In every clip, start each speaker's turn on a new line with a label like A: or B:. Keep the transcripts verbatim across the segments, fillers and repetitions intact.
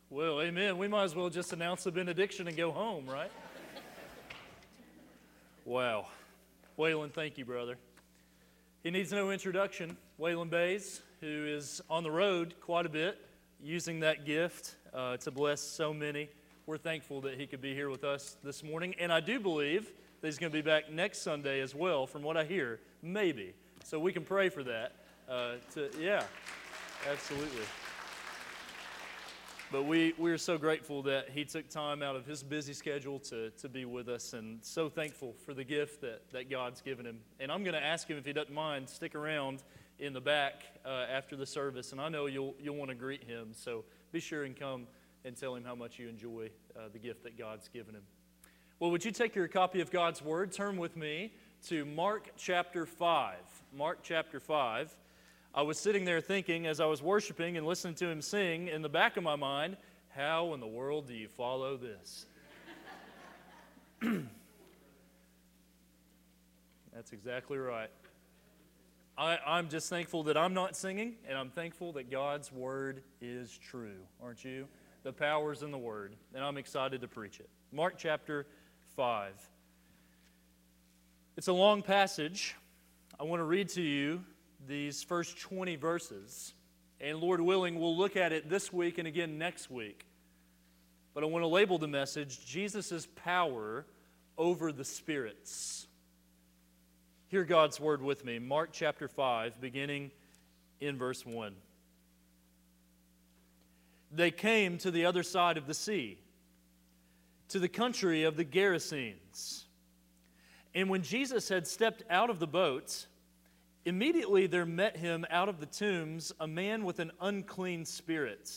A: Well, amen. We might as well just announce the benediction and go home, right? Wow. Waylon, thank you, brother. He needs no introduction. Waylon Bays, who is on the road quite a bit, using that gift uh, to bless so many. We're thankful that he could be here with us this morning. And I do believe that he's going to be back next Sunday as well, from what I hear. Maybe. So we can pray for that. Uh, to, yeah, absolutely. But we, we are so grateful that he took time out of his busy schedule to, to be with us, and so thankful for the gift that, that God's given him. And I'm going to ask him, if he doesn't mind, stick around in the back uh, after the service, and I know you'll, you'll want to greet him, so be sure and come and tell him how much you enjoy uh, the gift that God's given him. Well, would you take your copy of God's Word, turn with me to Mark chapter five. Mark chapter five. I was sitting there thinking, as I was worshiping and listening to him sing, in the back of my mind, how in the world do you follow this? That's exactly right. I, I'm just thankful that I'm not singing, and I'm thankful that God's Word is true, aren't you? The power's in the Word, and I'm excited to preach it. Mark chapter five. It's a long passage. I want to read to you these first twenty verses, and Lord willing, we'll look at it this week and again next week. But I want to label the message, Jesus' power over the spirits. Hear God's Word with me. Mark chapter five, beginning in verse one. They came to the other side of the sea, to the country of the Gerasenes. And when Jesus had stepped out of the boat, immediately there met him out of the tombs a man with an unclean spirit.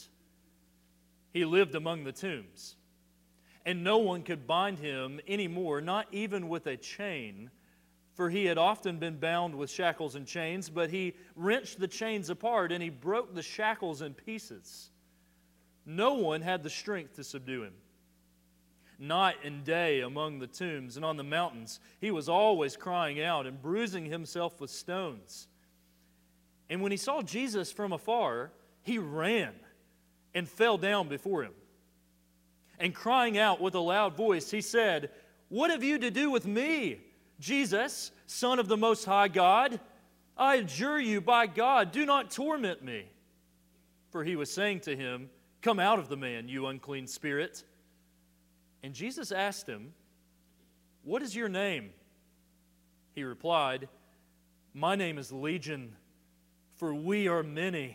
A: He lived among the tombs, and no one could bind him anymore, not even with a chain, for he had often been bound with shackles and chains, but he wrenched the chains apart, and he broke the shackles in pieces. No one had the strength to subdue him. Night and day among the tombs and on the mountains, he was always crying out and bruising himself with stones. And when he saw Jesus from afar, he ran and fell down before him. And crying out with a loud voice, he said, "What have you to do with me, Jesus, Son of the Most High God? I adjure you by God, do not torment me." For he was saying to him, "Come out of the man, you unclean spirit." And Jesus asked him, "What is your name?" He replied, "My name is Legion, for we are many."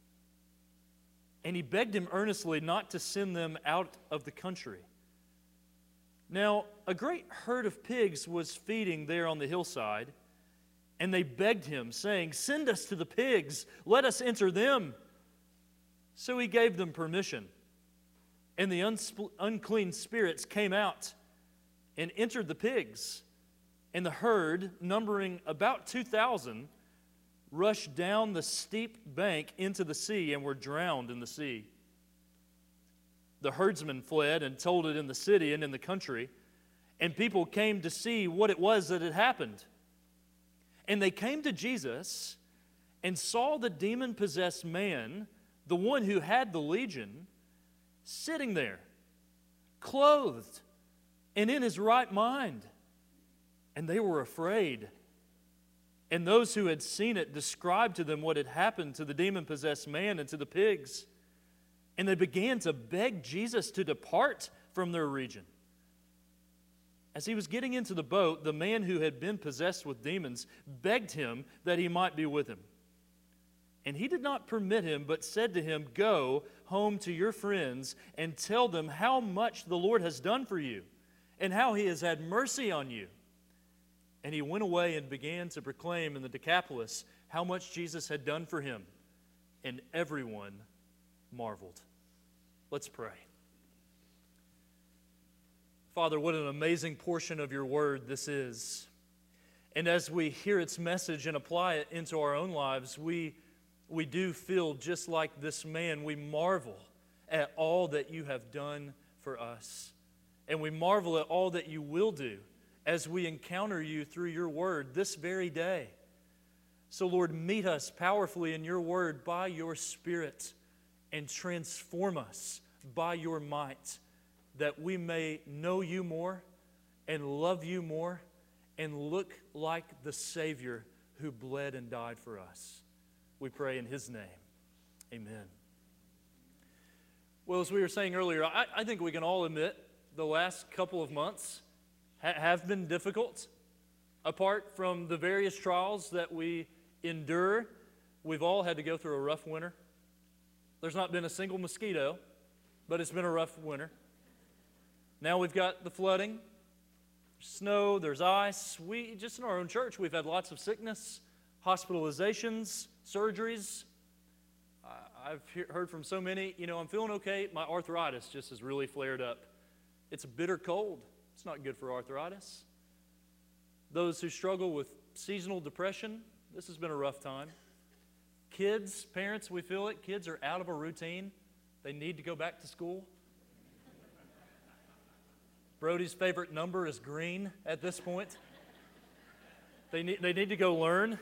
A: And he begged him earnestly not to send them out of the country. Now, a great herd of pigs was feeding there on the hillside, and they begged him, saying, "Send us to the pigs, let us enter them." So he gave them permission. And the unspl- unclean spirits came out and entered the pigs. And the herd, numbering about two thousand, rushed down the steep bank into the sea and were drowned in the sea. The herdsmen fled and told it in the city and in the country, and people came to see what it was that had happened. And they came to Jesus and saw the demon-possessed man, the one who had the legion, sitting there, clothed and in his right mind. And they were afraid. And those who had seen it described to them what had happened to the demon-possessed man and to the pigs. And they began to beg Jesus to depart from their region. As he was getting into the boat, the man who had been possessed with demons begged him that he might be with him. And he did not permit him, but said to him, "Go home to your friends and tell them how much the Lord has done for you and how he has had mercy on you." And he went away and began to proclaim in the Decapolis how much Jesus had done for him. And everyone marveled. Let's pray. Father, what an amazing portion of your word this is. And as we hear its message and apply it into our own lives, we We do feel just like this man. We marvel at all that you have done for us. And we marvel at all that you will do as we encounter you through your word this very day. So, Lord, meet us powerfully in your word by your Spirit and transform us by your might, that we may know you more and love you more and look like the Savior who bled and died for us. We pray in His name. Amen. Well, as we were saying earlier, I, I think we can all admit the last couple of months ha- have been difficult. Apart from the various trials that we endure, we've all had to go through a rough winter. There's not been a single mosquito, but it's been a rough winter. Now we've got the flooding, snow, there's ice. We, just in our own church, we've had lots of sickness, hospitalizations, surgeries. I- I've he- heard from so many, you know, I'm feeling okay. My arthritis just has really flared up. It's a bitter cold. It's not good for arthritis. Those who struggle with seasonal depression, this has been a rough time. Kids, parents, we feel it. Kids are out of a routine. They need to go back to school. Brody's favorite number is green at this point. They need, they need to go learn.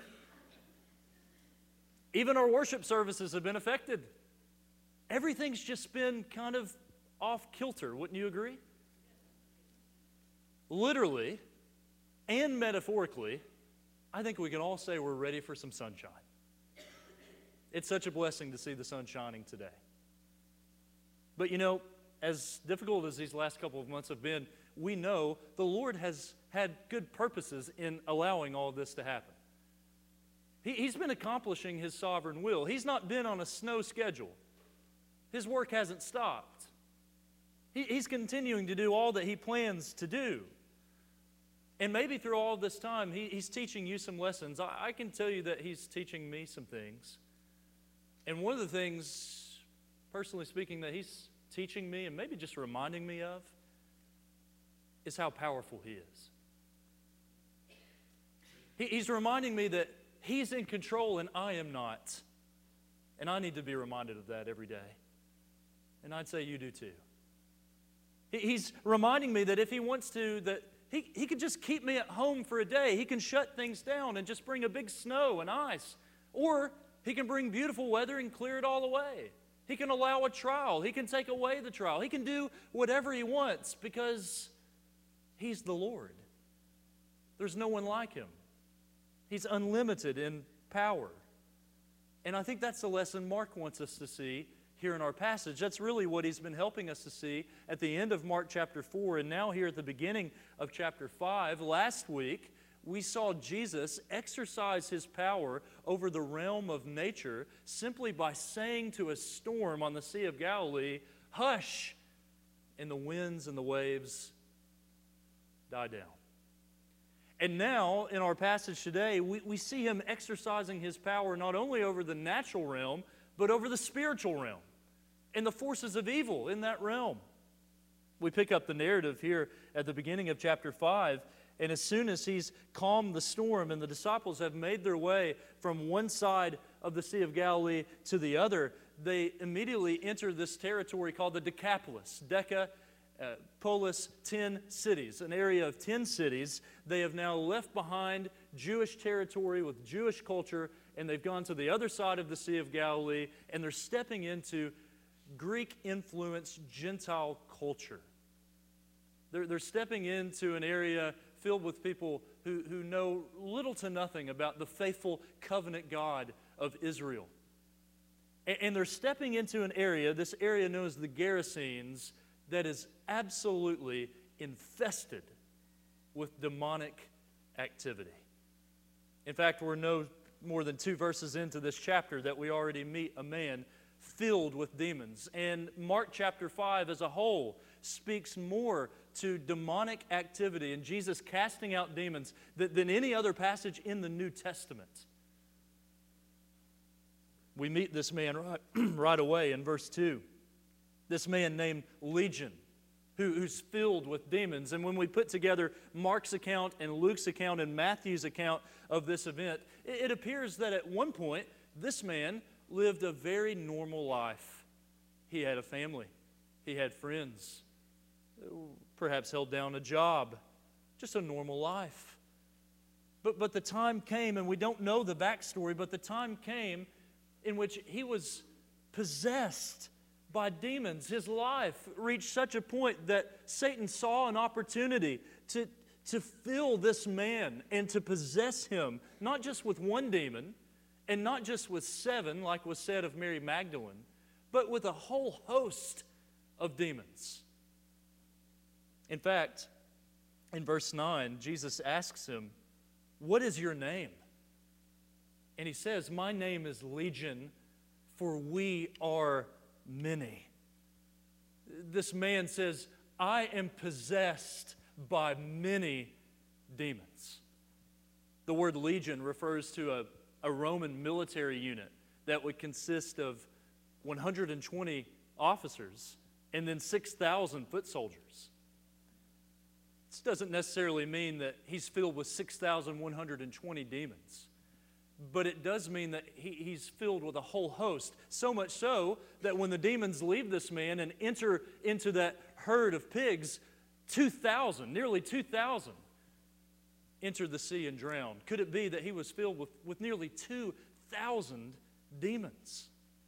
A: Even our worship services have been affected. Everything's just been kind of off kilter, wouldn't you agree? Literally and metaphorically, I think we can all say we're ready for some sunshine. It's such a blessing to see the sun shining today. But you know, as difficult as these last couple of months have been, we know the Lord has had good purposes in allowing all this to happen. He, he's been accomplishing His sovereign will. He's not been on a snow schedule. His work hasn't stopped. He, he's continuing to do all that He plans to do. And maybe through all this time, he, He's teaching you some lessons. I, I can tell you that He's teaching me some things. And one of the things, personally speaking, that He's teaching me and maybe just reminding me of is how powerful He is. He, he's reminding me that He's in control and I am not. And I need to be reminded of that every day. And I'd say you do too. He, he's reminding me that if He wants to, that he, he could just keep me at home for a day. He can shut things down and just bring a big snow and ice. Or He can bring beautiful weather and clear it all away. He can allow a trial. He can take away the trial. He can do whatever He wants because He's the Lord. There's no one like Him. He's unlimited in power. And I think that's the lesson Mark wants us to see here in our passage. That's really what he's been helping us to see at the end of Mark chapter four and now here at the beginning of chapter five. Last week, we saw Jesus exercise His power over the realm of nature simply by saying to a storm on the Sea of Galilee, "Hush!" and the winds and the waves die down. And now, in our passage today, we, we see Him exercising His power not only over the natural realm, but over the spiritual realm and the forces of evil in that realm. We pick up the narrative here at the beginning of chapter five, and as soon as He's calmed the storm and the disciples have made their way from one side of the Sea of Galilee to the other, they immediately enter this territory called the Decapolis. Deca, uh, polis, ten cities, an area of ten cities. They have now left behind Jewish territory with Jewish culture, and they've gone to the other side of the Sea of Galilee, and they're stepping into Greek-influenced Gentile culture. They're, they're stepping into an area filled with people who, who know little to nothing about the faithful covenant God of Israel. And, and they're stepping into an area, this area known as the Gerasenes, that is absolutely infested with demonic activity. In fact, we're no more than two verses into this chapter that we already meet a man filled with demons. And Mark chapter five as a whole speaks more to demonic activity and Jesus casting out demons than, than any other passage in the New Testament. We meet this man right, right away in verse two. This man named Legion, who, who's filled with demons. And when we put together Mark's account and Luke's account and Matthew's account of this event, it, it appears that at one point, this man lived a very normal life. He had a family. He had friends. Perhaps held down a job. Just a normal life. But, but the time came, and we don't know the backstory, but the time came in which he was possessed by demons. His life reached such a point that Satan saw an opportunity to, to fill this man and to possess him, not just with one demon, and not just with seven, like was said of Mary Magdalene, but with a whole host of demons. In fact, in verse nine, Jesus asks him, "What is your name?" And he says, "My name is Legion, for we are many." This man says, "I am possessed by many demons." The word legion refers to a, a Roman military unit that would consist of one hundred twenty officers and then six thousand foot soldiers. This doesn't necessarily mean that he's filled with six thousand one hundred twenty demons. But it does mean that he, he's filled with a whole host, so much so that when the demons leave this man and enter into that herd of pigs, two thousand, nearly two thousand, entered the sea and drowned. Could it be that he was filled with, with nearly two thousand demons?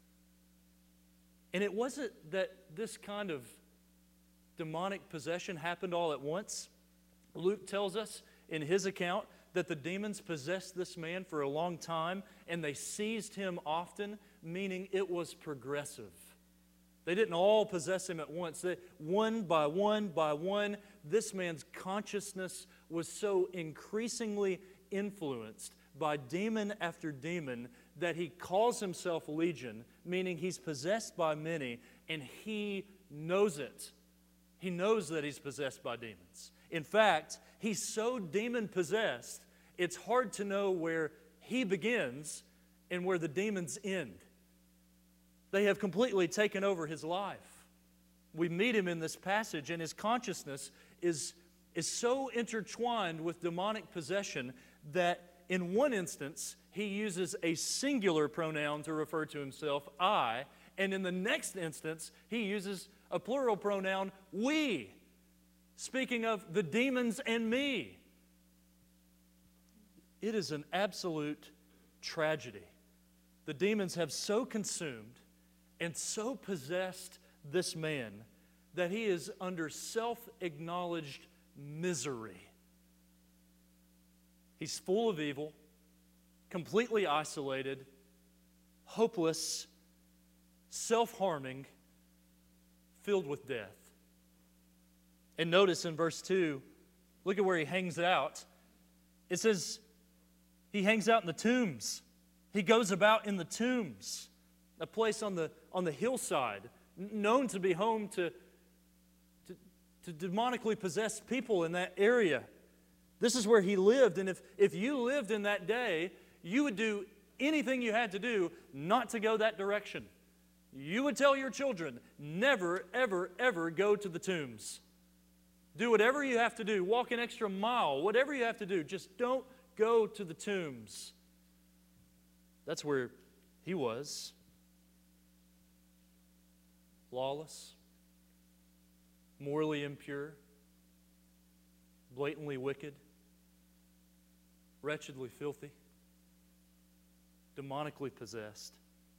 A: And it wasn't that this kind of demonic possession happened all at once. Luke tells us in his account that the demons possessed this man for a long time, and they seized him often, meaning it was progressive. They didn't all possess him at once. They, one by one by one, this man's consciousness was so increasingly influenced by demon after demon that he calls himself Legion, meaning he's possessed by many, and he knows it. He knows that he's possessed by demons. In fact, he's so demon-possessed, it's hard to know where he begins and where the demons end. They have completely taken over his life. We meet him in this passage, and his consciousness is, is so intertwined with demonic possession that in one instance, he uses a singular pronoun to refer to himself, I, and in the next instance, he uses a plural pronoun, we, speaking of the demons and me. It is an absolute tragedy. The demons have so consumed and so possessed this man that he is under self-acknowledged misery. He's full of evil, completely isolated, hopeless, self-harming, filled with death. And notice in verse two, look at where he hangs out. It says he hangs out in the tombs. He goes about in the tombs, a place on the, on the hillside, known to be home to, to, to demonically possessed people in that area. This is where he lived, and if, if you lived in that day, you would do anything you had to do not to go that direction. You would tell your children, never, ever, ever go to the tombs. Do whatever you have to do. Walk an extra mile. Whatever you have to do. Just don't go to the tombs. That's where he was. Lawless, morally impure, blatantly wicked, wretchedly filthy, demonically possessed.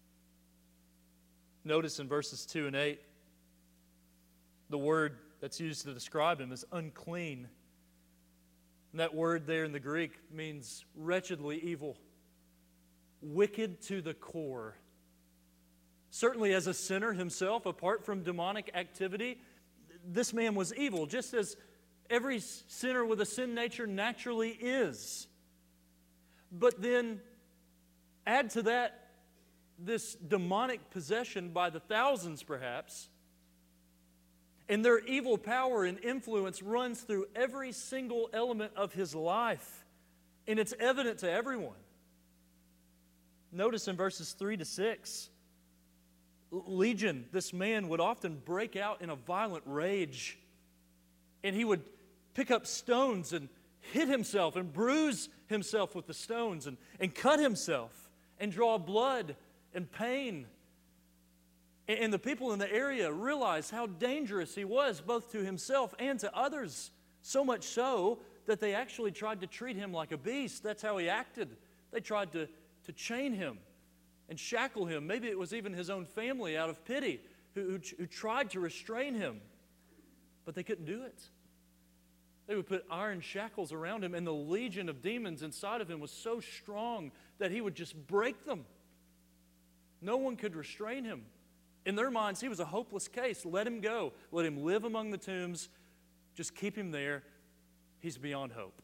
A: Notice in verses two and eight, the word that's used to describe him is unclean. And that word there in the Greek means wretchedly evil, wicked to the core. Certainly as a sinner himself, apart from demonic activity, this man was evil, just as every sinner with a sin nature naturally is. But then add to that this demonic possession by the thousands perhaps, and their evil power and influence runs through every single element of his life, and it's evident to everyone. Notice in verses three to six, Legion, this man would often break out in a violent rage, and he would pick up stones and hit himself and bruise himself with the stones and, and cut himself and draw blood and pain. And, and the people in the area realized how dangerous he was, both to himself and to others, so much so that they actually tried to treat him like a beast. That's how he acted. They tried to, to chain him and shackle him. Maybe it was even his own family out of pity who, who, who tried to restrain him, but they couldn't do it. They would put iron shackles around him, and the legion of demons inside of him was so strong that he would just break them. No one could restrain him. In their minds, he was a hopeless case. Let him go. Let him live among the tombs. Just keep him there. He's beyond hope.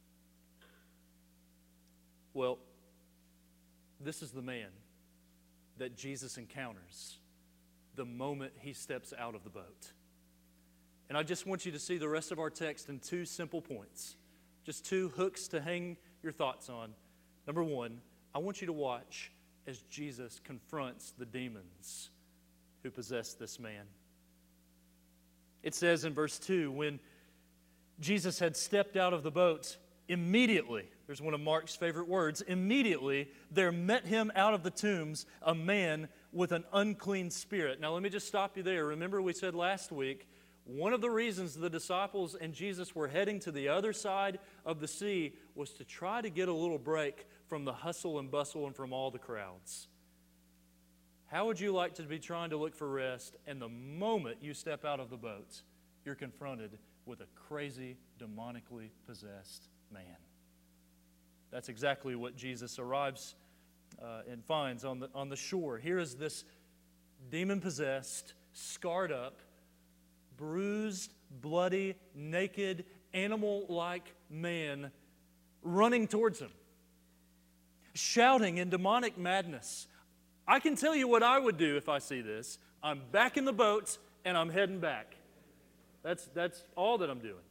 A: Well, this is the man that Jesus encounters the moment he steps out of the boat. And I just want you to see the rest of our text in two simple points, just two hooks to hang your thoughts on. Number one, I want you to watch as Jesus confronts the demons who possess this man. It says in verse two, when Jesus had stepped out of the boat, immediately, there's one of Mark's favorite words, immediately there met him out of the tombs a man with an unclean spirit. Now let me just stop you there. Remember we said last week, one of the reasons the disciples and Jesus were heading to the other side of the sea was to try to get a little break from the hustle and bustle and from all the crowds. How would you like to be trying to look for rest, and the moment you step out of the boat, you're confronted with a crazy, demonically possessed man? That's exactly what Jesus arrives uh, and finds on the, on the shore. Here is this demon-possessed, scarred up, bruised, bloody, naked, animal-like man running towards him, shouting in demonic madness. I can tell you what I would do if I see this. I'm back in the boat and I'm heading back. That's, that's all that I'm doing.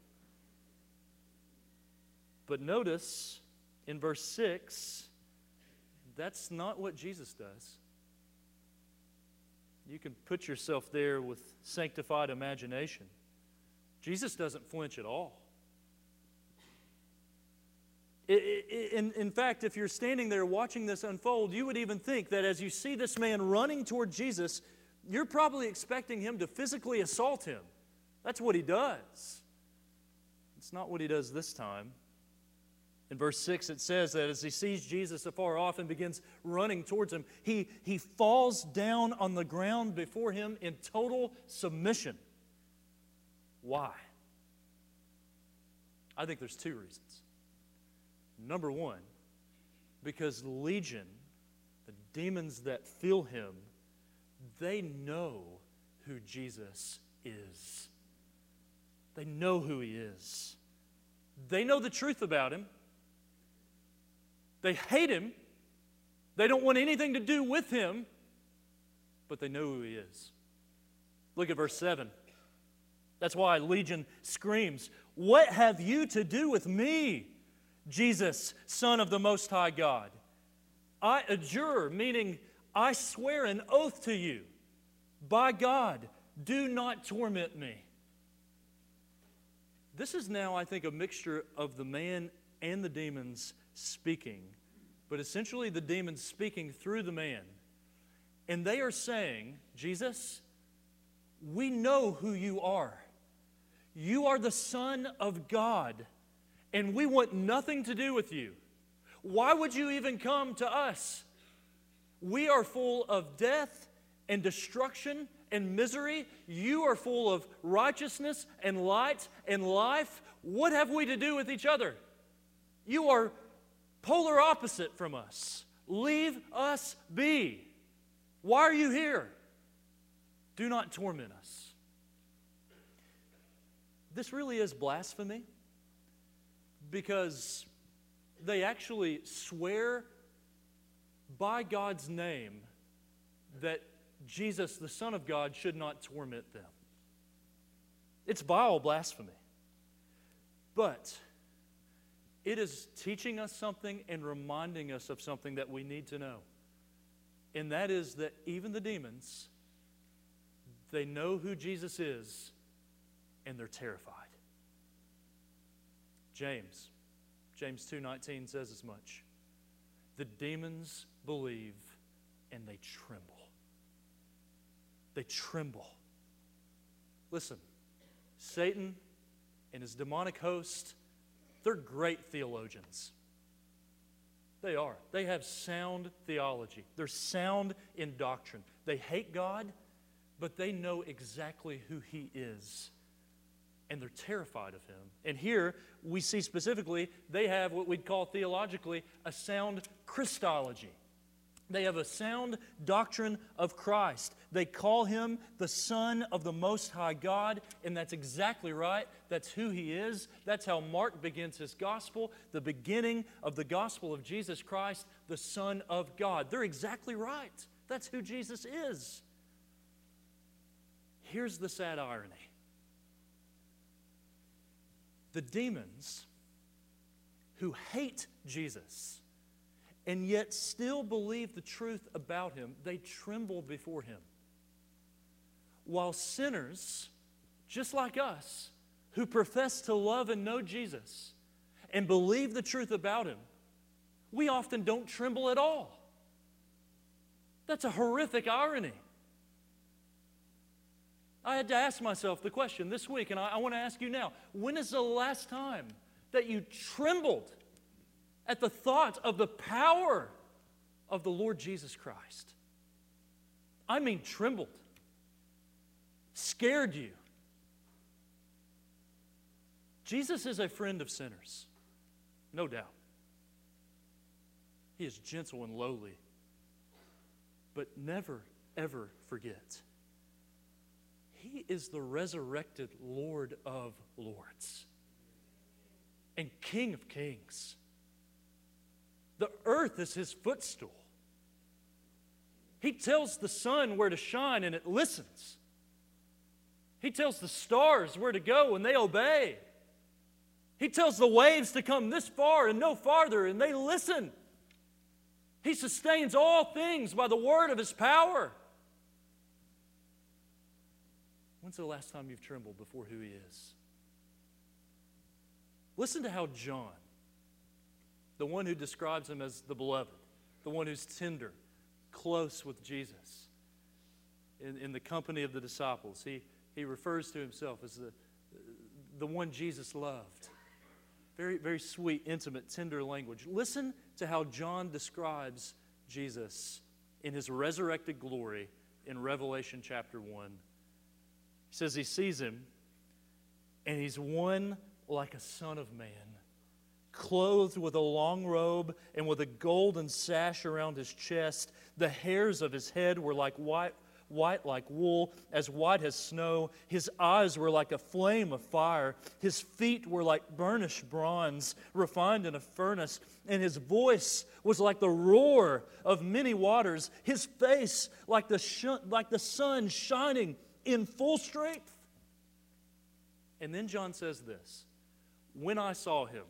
A: But notice in verse six, that's not what Jesus does. You can put yourself there with sanctified imagination. Jesus doesn't flinch at all. In, in fact, if you're standing there watching this unfold, you would even think that as you see this man running toward Jesus, you're probably expecting him to physically assault him. That's what he does. It's not what he does this time. In verse six, it says that as he sees Jesus afar off and begins running towards him, he, he falls down on the ground before him in total submission. Why? I think there's two reasons. Number one, because legion, the demons that fill him, they know who Jesus is. They know who he is. They know the truth about him. They hate him. They don't want anything to do with him, but they know who he is. Look at verse seven. That's why legion screams, "What have you to do with me, Jesus, Son of the Most High God? I adjure," meaning I swear an oath to you, by God, do not torment me. This is now, I think, a mixture of the man and the demons speaking, but essentially the demons speaking through the man. And they are saying, Jesus, we know who you are. You are the Son of God, and we want nothing to do with you. Why would you even come to us? We are full of death and destruction and misery. You are full of righteousness and light and life. What have we to do with each other? You are polar opposite from us. Leave us be. Why are you here? Do not torment us. This really is blasphemy, because they actually swear by God's name that Jesus, the Son of God, should not torment them. It's vile blasphemy. But it is teaching us something and reminding us of something that we need to know. And that is that even the demons, they know who Jesus is, and they're terrified. James, James two nineteen says as much. The demons believe and they tremble. They tremble. Listen, Satan and his demonic host, they're great theologians. They are. They have sound theology. They're sound in doctrine. They hate God. but they know exactly who He is, and they're terrified of Him. And here we see specifically they have what we'd call theologically a sound Christology. They have a sound doctrine of Christ. They call Him the Son of the Most High God, and that's exactly right. That's who He is. That's how Mark begins his gospel, the beginning of the gospel of Jesus Christ, the Son of God. They're exactly right. That's who Jesus is. Here's the sad irony. The demons who hate Jesus and yet still believe the truth about Him, they tremble before Him. While sinners, just like us, who profess to love and know Jesus and believe the truth about Him, we often don't tremble at all. That's a horrific irony. I had to ask myself the question this week, and I, I want to ask you now, when is the last time that you trembled at the thought of the power of the Lord Jesus Christ? I mean trembled. Scared you. Jesus is a friend of sinners, no doubt. He is gentle and lowly. But never, ever forget, He is the resurrected Lord of lords and King of kings. The earth is His footstool. He tells the sun where to shine and it listens. He tells the stars where to go and they obey. He tells the waves to come this far and no farther and they listen. He sustains all things by the word of His power. When's the last time you've trembled before who He is? Listen to how John, the one who describes Him as the beloved, the one who's tender, close with Jesus, in, in the company of the disciples, he, he refers to himself as the, the one Jesus loved. Very, very sweet, intimate, tender language. Listen to how John describes Jesus in His resurrected glory in Revelation chapter one. He says he sees Him, and He's one like a son of man, clothed with a long robe and with a golden sash around His chest. The hairs of His head were like white, white like wool, as white as snow. His eyes were like a flame of fire. His feet were like burnished bronze, refined in a furnace. And His voice was like the roar of many waters. His face like the, sh- like the sun shining in full strength. And then John says this, when I saw Him.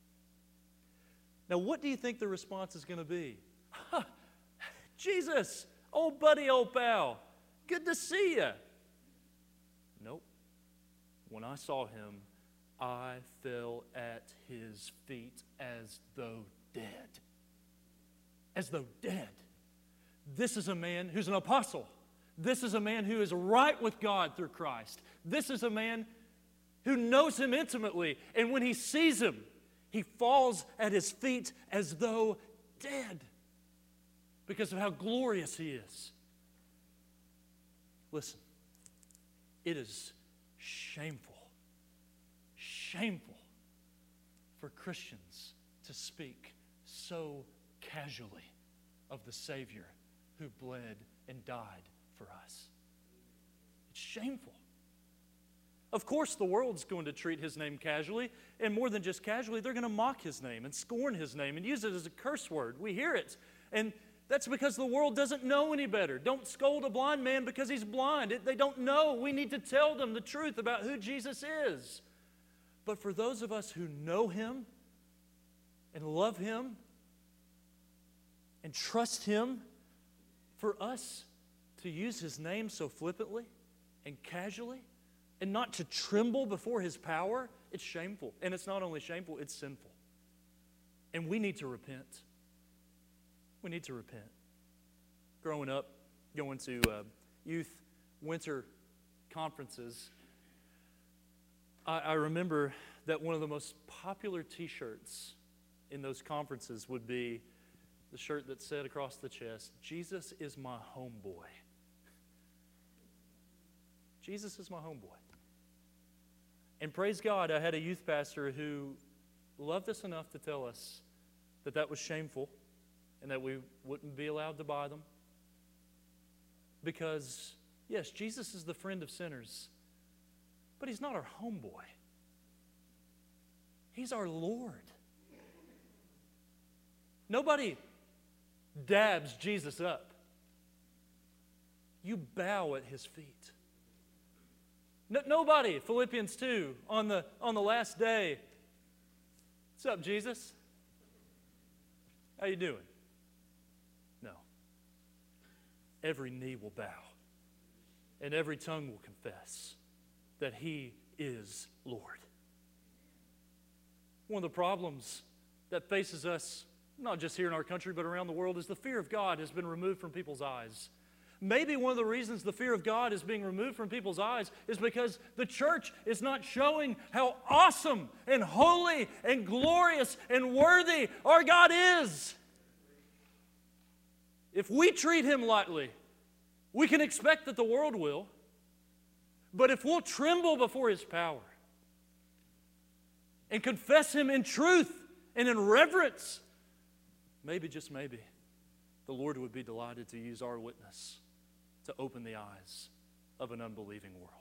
A: Now, what do you think the response is going to be? Huh, Jesus, old buddy, old pal, good to see you. Nope. When I saw Him, I fell at His feet as though dead. As though dead. This is a man who's an apostle. This is a man who is right with God through Christ. This is a man who knows Him intimately. And when he sees Him, he falls at His feet as though dead because of how glorious He is. Listen, it is shameful, shameful for Christians to speak so casually of the Savior who bled and died for us. It's shameful. Of course, the world's going to treat His name casually, and more than just casually, they're going to mock His name and scorn His name and use it as a curse word. We hear it, and that's because the world doesn't know any better. Don't scold a blind man because he's blind. It, they don't know. We need to tell them the truth about who Jesus is. But for those of us who know Him and love Him and trust Him, for us to use His name so flippantly and casually and not to tremble before His power, it's shameful. And it's not only shameful, it's sinful. And we need to repent. We need to repent. Growing up, going to uh, youth winter conferences, I, I remember that one of the most popular t-shirts in those conferences would be the shirt that said across the chest, "Jesus is my homeboy." Jesus is my homeboy. And praise God, I had a youth pastor who loved us enough to tell us that that was shameful and that we wouldn't be allowed to buy them. Because, yes, Jesus is the friend of sinners, but He's not our homeboy. He's our Lord. Nobody dabs Jesus up. You bow at His feet. No, nobody, Philippians two, on the, on the last day, what's up, Jesus? How you doing? No. Every knee will bow, and every tongue will confess that He is Lord. One of the problems that faces us, not just here in our country, but around the world, is the fear of God has been removed from people's eyes. Maybe one of the reasons the fear of God is being removed from people's eyes is because the church is not showing how awesome and holy and glorious and worthy our God is. If we treat Him lightly, we can expect that the world will. But if we'll tremble before His power and confess Him in truth and in reverence, maybe, just maybe, the Lord would be delighted to use our witness to open the eyes of an unbelieving world.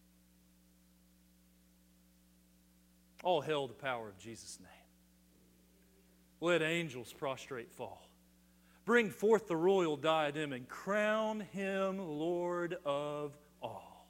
A: All hail the power of Jesus' name. Let angels prostrate fall. Bring forth the royal diadem and crown Him Lord of all.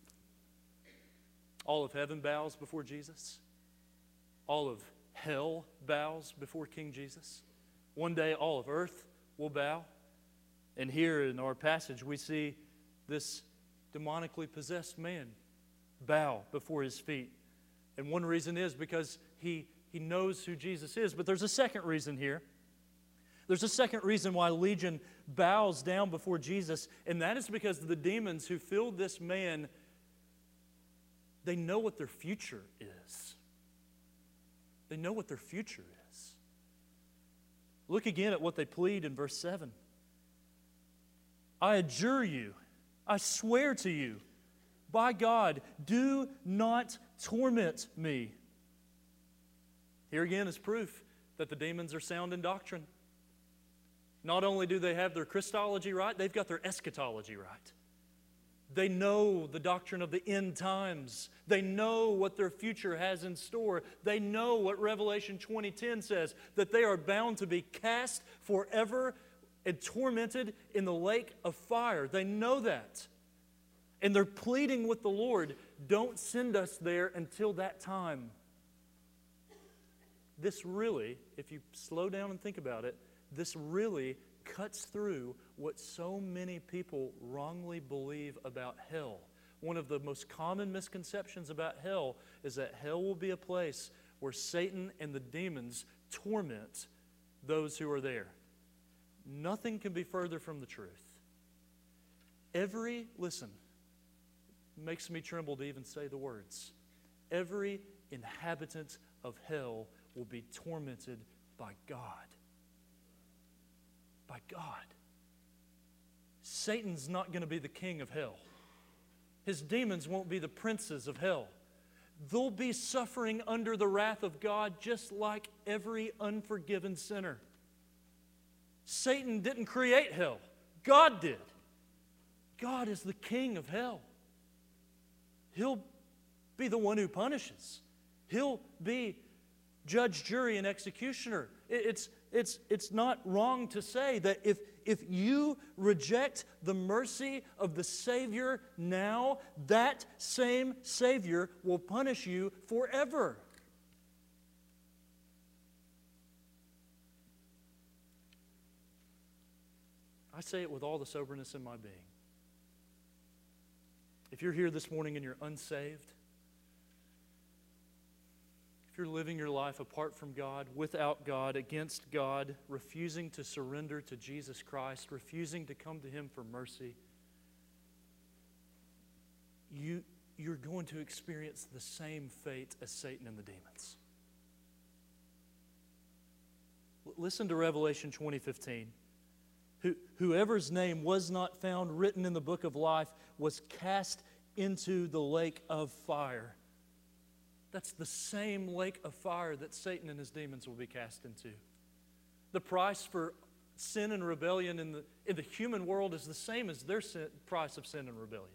A: All of heaven bows before Jesus. All of hell bows before King Jesus. One day all of earth will bow. And here in our passage we see this demonically possessed man bow before His feet. And one reason is because he, he knows who Jesus is. But there's a second reason here. There's a second reason why Legion bows down before Jesus, and that is because the demons who filled this man, they know what their future is. They know what their future is. Look again at what they plead in verse seven. I adjure you, I swear to you, by God, do not torment me. Here again is proof that the demons are sound in doctrine. Not only do they have their Christology right, they've got their eschatology right. They know the doctrine of the end times. They know what their future has in store. They know what Revelation twenty ten says, that they are bound to be cast forever and tormented in the lake of fire. They know that. And they're pleading with the Lord, don't send us there until that time. This really, if you slow down and think about it, this really cuts through what so many people wrongly believe about hell. One of the most common misconceptions about hell is that hell will be a place where Satan and the demons torment those who are there. Nothing can be further from the truth. Every, listen, it makes me tremble to even say the words. Every inhabitant of hell will be tormented by God. By God. Satan's not going to be the king of hell. His demons won't be the princes of hell. They'll be suffering under the wrath of God just like every unforgiven sinner. Satan didn't create hell. God did. God is the king of hell. He'll be the one who punishes. He'll be judge, jury, and executioner. It's, it's, it's not wrong to say that if, if you reject the mercy of the Savior now, that same Savior will punish you forever. I say it with all the soberness in my being. If you're here this morning and you're unsaved, if you're living your life apart from God, without God, against God, refusing to surrender to Jesus Christ, refusing to come to Him for mercy, you, you're going to experience the same fate as Satan and the demons. Listen to Revelation twenty fifteen. Who, whoever's name was not found written in the book of life was cast into the lake of fire. That's the same lake of fire that Satan and his demons will be cast into. The price for sin and rebellion in the, in the human world is the same as their sin, price of sin and rebellion.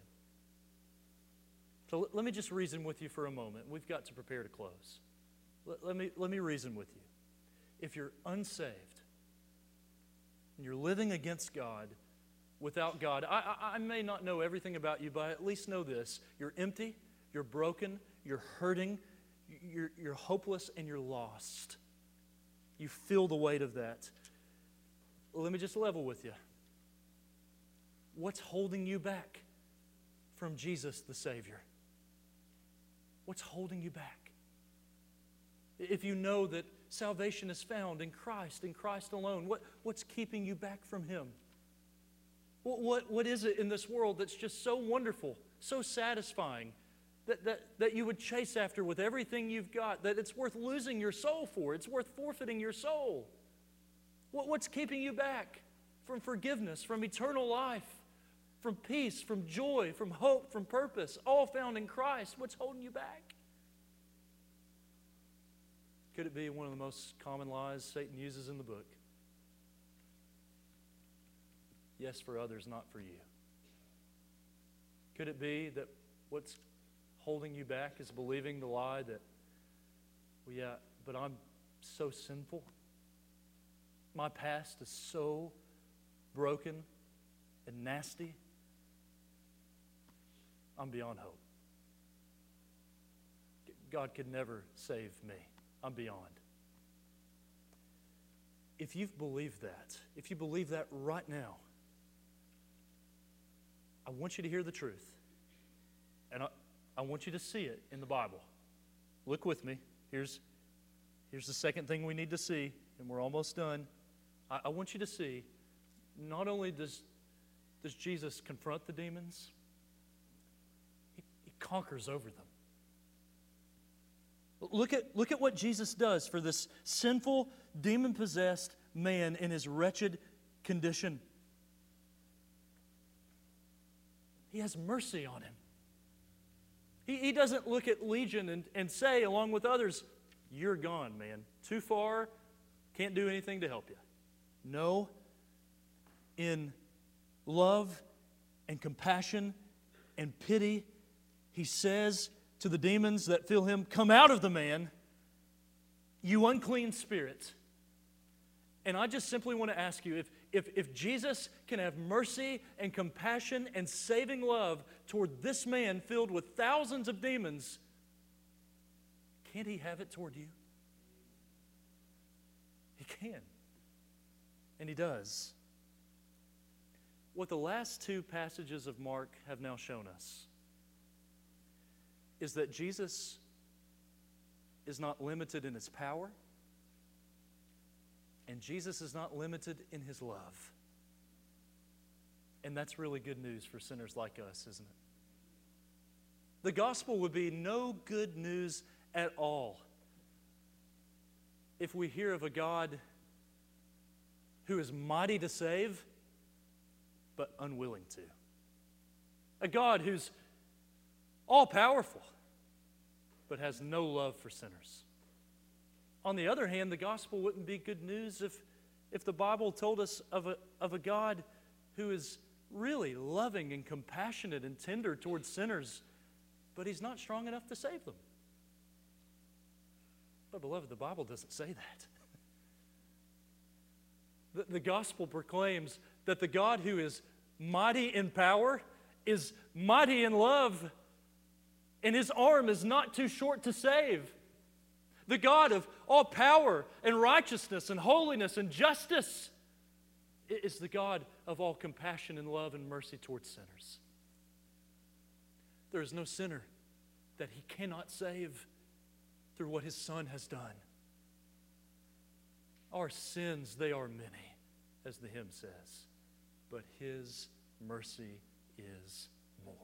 A: So let, let me just reason with you for a moment. We've got to prepare to close. Let, let me, let me reason with you. If you're unsaved and you're living against God, without God, I, I, I may not know everything about you, but I at least know this. You're empty, you're broken, you're hurting, you're, you're hopeless, and you're lost. You feel the weight of that. Let me just level with you. What's holding you back from Jesus the Savior? What's holding you back? If you know that salvation is found in Christ, in Christ alone, what, what's keeping you back from Him? What, what, what is it in this world that's just so wonderful, so satisfying, that, that, that you would chase after with everything you've got, that it's worth losing your soul for, it's worth forfeiting your soul? What, what's keeping you back from forgiveness, from eternal life, from peace, from joy, from hope, from purpose, all found in Christ? What's holding you back? Could it be one of the most common lies Satan uses in the book? Yes, for others, not for you. Could it be that what's holding you back is believing the lie that, well, yeah, but I'm so sinful. My past is so broken and nasty. I'm beyond hope. God could never save me. I'm beyond. If you've believed that, if you believe that right now, I want you to hear the truth. And I, I want you to see it in the Bible. Look with me. Here's, here's the second thing we need to see, and we're almost done. I, I want you to see, not only does, does Jesus confront the demons, he, he conquers over them. Look at, look at what Jesus does for this sinful, demon-possessed man in his wretched condition. He has mercy on him. He, he doesn't look at Legion and, and say, along with others, you're gone, man. Too far, can't do anything to help you. No, in love and compassion and pity, he says to the demons that fill him, come out of the man, you unclean spirit. And I just simply want to ask you, if, if, if Jesus can have mercy and compassion and saving love toward this man filled with thousands of demons, can't He have it toward you? He can. And He does. What the last two passages of Mark have now shown us is that Jesus is not limited in His power, and Jesus is not limited in His love. And that's really good news for sinners like us, isn't it? The gospel would be no good news at all if we hear of a God who is mighty to save, but unwilling to. A God who's all-powerful, but has no love for sinners. On the other hand, the gospel wouldn't be good news if, if the Bible told us of a, of a God who is really loving and compassionate and tender towards sinners, but He's not strong enough to save them. But beloved, the Bible doesn't say that. The, the gospel proclaims that the God who is mighty in power is mighty in love, and His arm is not too short to save. The God of all power and righteousness and holiness and justice is the God of all compassion and love and mercy towards sinners. There is no sinner that He cannot save through what His Son has done. Our sins, they are many, as the hymn says, but His mercy is more.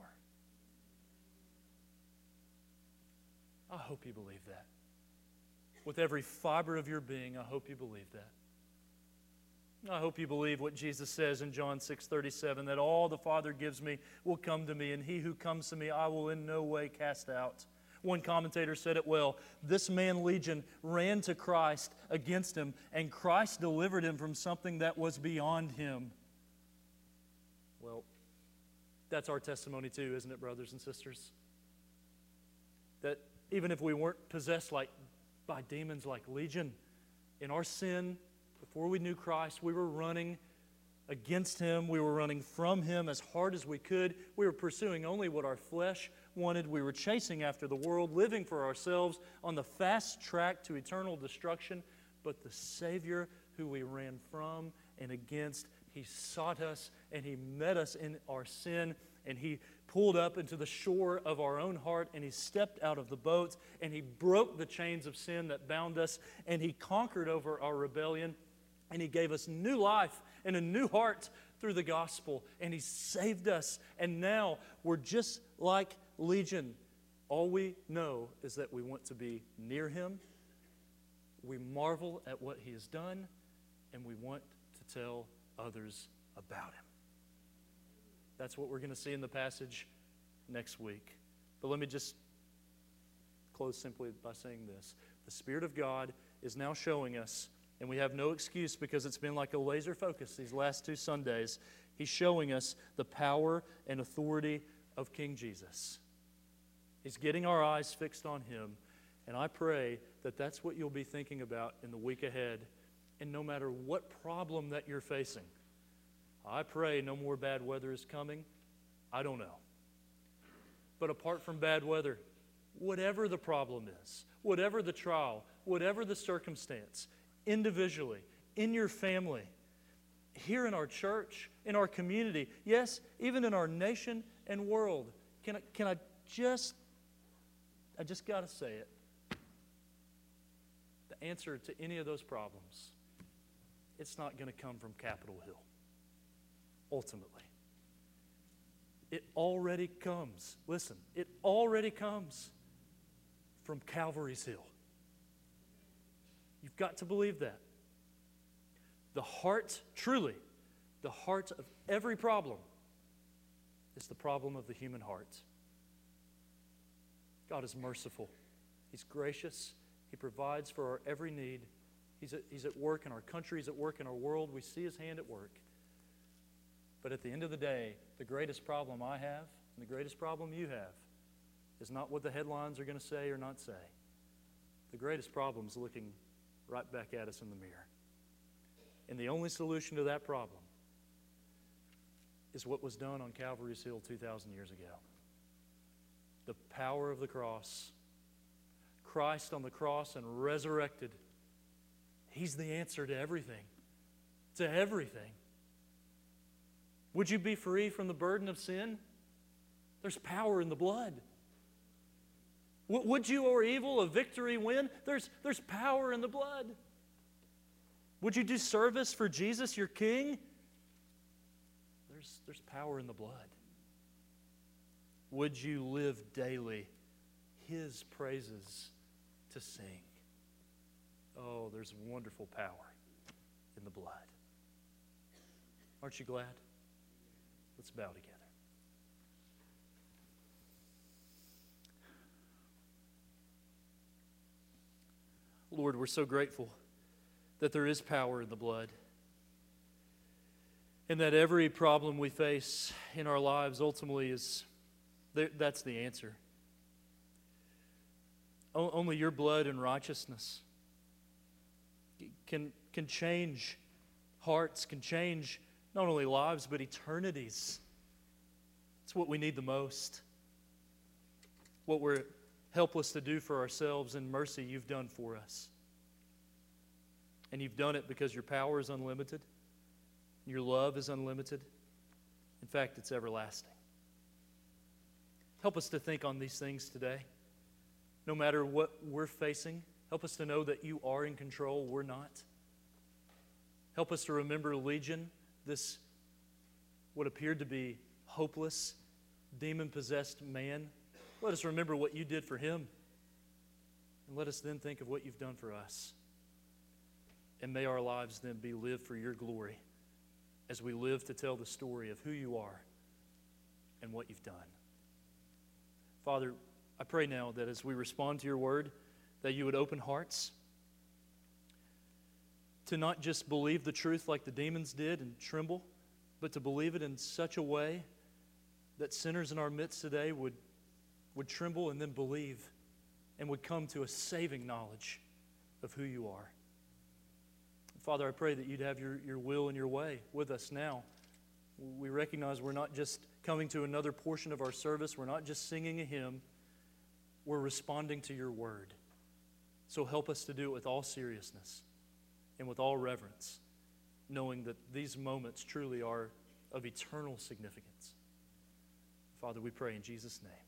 A: I hope you believe that. With every fiber of your being, I hope you believe that. I hope you believe what Jesus says in John six thirty-seven, that all the Father gives me will come to me, and he who comes to me I will in no way cast out. One commentator said it well. This man Legion ran to Christ against him, and Christ delivered him from something that was beyond him. Well, that's our testimony too, isn't it, brothers and sisters? That even if we weren't possessed like by demons like Legion, in our sin, before we knew Christ, we were running against him. We were running from him as hard as we could. We were pursuing only what our flesh wanted. We were chasing after the world, living for ourselves on the fast track to eternal destruction. But the Savior who we ran from and against, he sought us and he met us in our sin, and he pulled up into the shore of our own heart, and he stepped out of the boat, and he broke the chains of sin that bound us, and he conquered over our rebellion, and he gave us new life and a new heart through the gospel, and he saved us. And now we're just like Legion. All we know is that we want to be near him. We marvel at what he has done, and we want to tell others about him. That's what we're going to see in the passage next week. But let me just close simply by saying this. The Spirit of God is now showing us, and we have no excuse because it's been like a laser focus these last two Sundays. He's showing us the power and authority of King Jesus. He's getting our eyes fixed on him, and I pray that that's what you'll be thinking about in the week ahead. And no matter what problem that you're facing, I pray no more bad weather is coming. I don't know. But apart from bad weather, whatever the problem is, whatever the trial, whatever the circumstance, individually, in your family, here in our church, in our community, yes, even in our nation and world, can I, can I just, I just got to say it. The answer to any of those problems, it's not going to come from Capitol Hill. Ultimately, it already comes. Listen, it already comes from Calvary's Hill. You've got to believe that. The heart, truly, the heart of every problem is the problem of the human heart. God is merciful. He's gracious. He provides for our every need. He's at, he's at work in our country. He's at work in our world. We see his hand at work. But at the end of the day, the greatest problem I have and the greatest problem you have is not what the headlines are going to say or not say. The greatest problem is looking right back at us in the mirror. And the only solution to that problem is what was done on Calvary's Hill two thousand years ago. The power of the cross. Christ on the cross and resurrected. He's the answer to everything. To everything. Would you be free from the burden of sin? There's power in the blood. Would you or evil a victory win? There's, there's power in the blood. Would you do service for Jesus, your King? There's, there's power in the blood. Would you live daily his praises to sing? Oh, there's wonderful power in the blood. Aren't you glad? Let's bow together. Lord, we're so grateful that there is power in the blood, and that every problem we face in our lives ultimately is, that's the answer. Only your blood and righteousness can, can change hearts, can change not only lives, but eternities. It's what we need the most. What we're helpless to do for ourselves, in mercy you've done for us. And you've done it because your power is unlimited. Your love is unlimited. In fact, it's everlasting. Help us to think on these things today. No matter what we're facing, help us to know that you are in control, we're not. Help us to remember Legion, this what appeared to be hopeless, demon-possessed man. Let us remember what you did for him. And let us then think of what you've done for us. And may our lives then be lived for your glory as we live to tell the story of who you are and what you've done. Father, I pray now that as we respond to your word, that you would open hearts to not just believe the truth like the demons did and tremble, but to believe it in such a way that sinners in our midst today would, would tremble and then believe and would come to a saving knowledge of who you are. Father, I pray that you'd have your, your will and your way with us now. We recognize we're not just coming to another portion of our service. We're not just singing a hymn. We're responding to your word. So help us to do it with all seriousness and with all reverence, knowing that these moments truly are of eternal significance. Father, we pray in Jesus' name.